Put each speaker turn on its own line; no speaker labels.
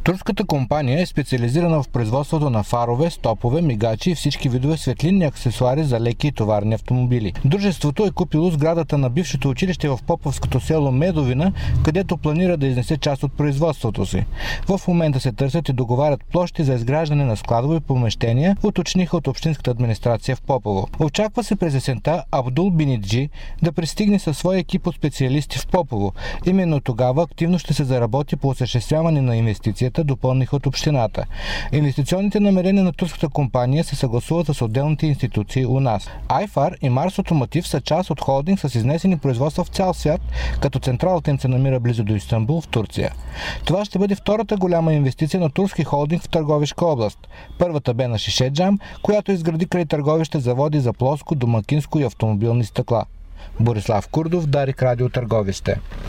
Турската компания е специализирана в производството на фарове, стопове, мигачи и всички видове светлинни аксесуари за леки и товарни автомобили. Дружеството е купило сградата на бившето училище в поповското село Медовина, където планира да изнесе част от производството си. В момента се търсят и договарят площи за изграждане на складови помещения, уточниха от общинската администрация в Попово. Очаква се през есента Абдул Биниджи да пристигне със своя екип от специалисти в Попово. Именно тогава активно ще се заработи по осъществяване на инвестицията, допълниха от общината. Инвестиционните намерения на турската компания се съгласуват с отделните институции у нас. Айфар и Марс Автомотив са част от холдинг с изнесени производства в цял свят, като централата им се намира близо до Истанбул в Турция. Това ще бъде втората голяма инвестиция на турски холдинг в Търговишка област. Първата бе на Шишеджам, която изгради край Търговище заводи за плоско, домакинско и автомобилни стъкла. Борислав Курдов, Дарик Радио Търговище.